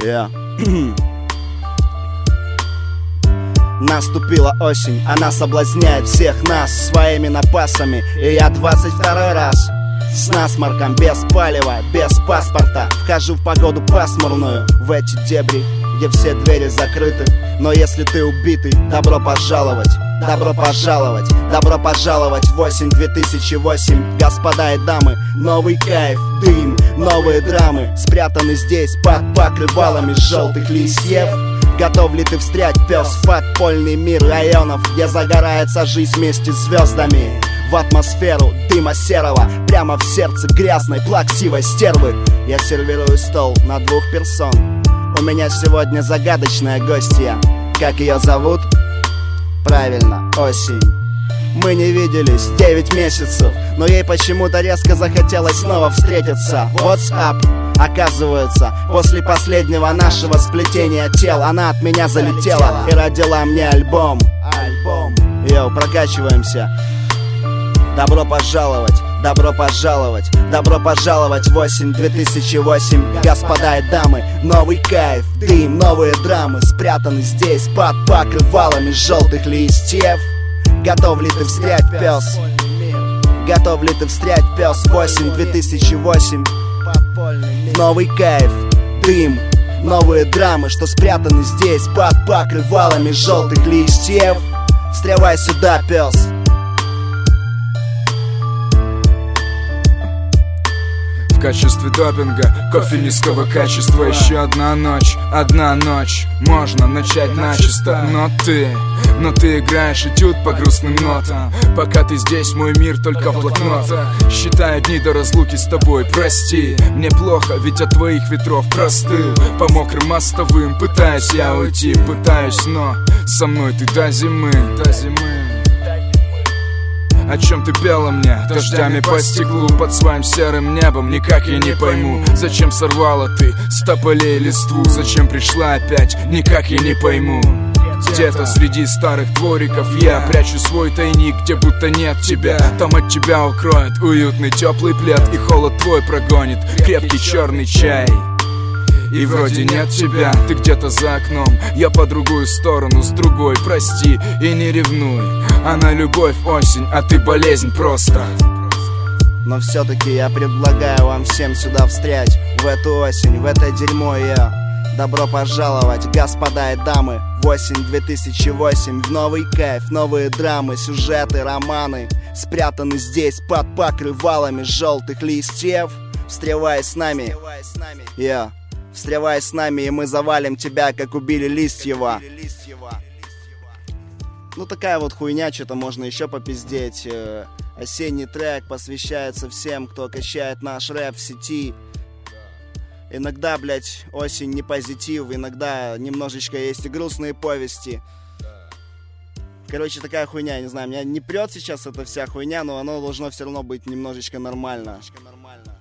Yeah. Наступила осень, она соблазняет всех нас своими напасами. И я 22-й раз с насморком, без палева, без паспорта вхожу в погоду пасмурную, в эти дебри, где все двери закрыты. Но если ты убитый, добро пожаловать, добро пожаловать, добро пожаловать в осень 2008. Господа и дамы, новый кайф, дым, новые драмы спрятаны здесь под покрывалами желтых листьев. Готов ли ты встрять, пес, в подпольный мир районов, где загорается жизнь вместе с звездами? В атмосферу дыма серого, прямо в сердце грязной, плаксивой стервы. Я сервирую стол на 2 персон. У меня сегодня загадочная гостья. Как ее зовут? Правильно, осень. Мы не виделись 9 месяцев, но ей почему-то резко захотелось снова встретиться. What's up? Оказывается, после последнего нашего сплетения тел она от меня залетела и родила мне альбом. Йоу, прокачиваемся. Добро пожаловать, добро пожаловать, добро пожаловать в осень 2008. Господа и дамы, новый кайф, дым, новые драмы спрятаны здесь под покрывалами желтых листьев. Готов ли ты встрять, пес? Готов ли ты встрять, пес, в осень 2008? Новый кайф, дым, новые драмы, что спрятаны здесь под покрывалами желтых листьев. Встревай сюда, пес. В качестве допинга, кофе низкого качества. Еще одна ночь, можно начать начисто. Но ты играешь этюд по грустным нотам. Пока ты здесь, мой мир только в блокнотах. Считаю дни до разлуки с тобой, прости. Мне плохо, ведь от твоих ветров простыл. По мокрым мостовым пытаюсь я уйти, пытаюсь, но со мной ты до зимы. О чем ты пела мне? Дождями по стеклу под своим серым небом. Никак я не пойму, зачем сорвала ты с тополей листву. Зачем пришла опять? Никак я не пойму. Где-то среди старых двориков я прячу свой тайник, где будто нет тебя. Там от тебя укроет уютный теплый плед, и холод твой прогонит крепкий черный чай. И вроде нет тебя, ты где-то за окном. Я по другую сторону, с другой, прости и не ревнуй. Она любовь, осень, а ты болезнь просто. Но все-таки я предлагаю вам всем сюда встрять в эту осень, в это дерьмо. Добро пожаловать, господа и дамы, в осень 2008. В новый кайф, новые драмы, сюжеты, романы спрятаны здесь под покрывалами желтых листьев. Встревай с нами, встревай с нами, и мы завалим тебя, как убили Листьева. Ну такая вот хуйня, что-то можно еще попиздеть. Осенний трек посвящается всем, кто качает наш рэп в сети. Иногда, блять, осень не позитив, иногда немножечко есть и грустные повести. Короче, такая хуйня, я не знаю, меня не прет сейчас эта вся хуйня, но оно должно все равно быть немножечко нормально.